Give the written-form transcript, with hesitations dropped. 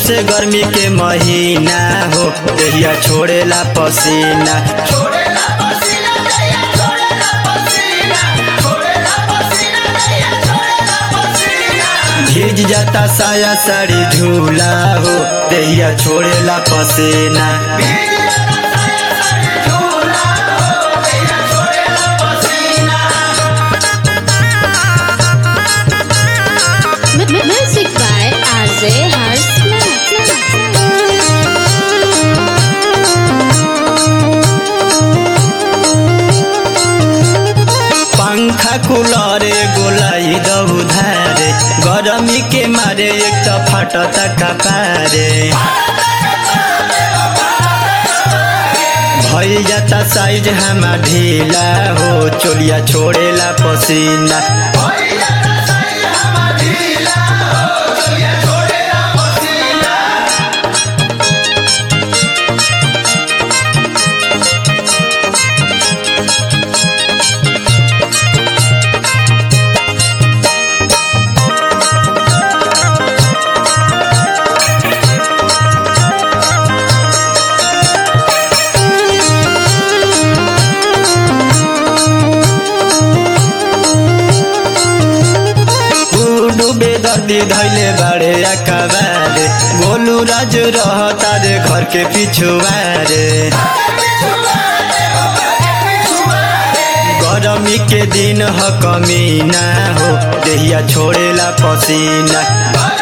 से गर्मी के महीना हो देहिया छोड़ेला पसीना भीज जाता साया साड़ी झूला हो देहिया छोड़ेला पसीना Music by RJ पंखा कूलरे गोलाई दऊ धारे गरमी के मारे एक तो फटता कपारे भई जाता साइज हमा ढीला हो चोलिया छोड़ेला पसीना बेदर्दी धैले बाड़े अकबारे गोलू राज रहता रे घर के पिछुआरे गरमी के दिन ह कमीना हो देहिया छोड़ेला पसीना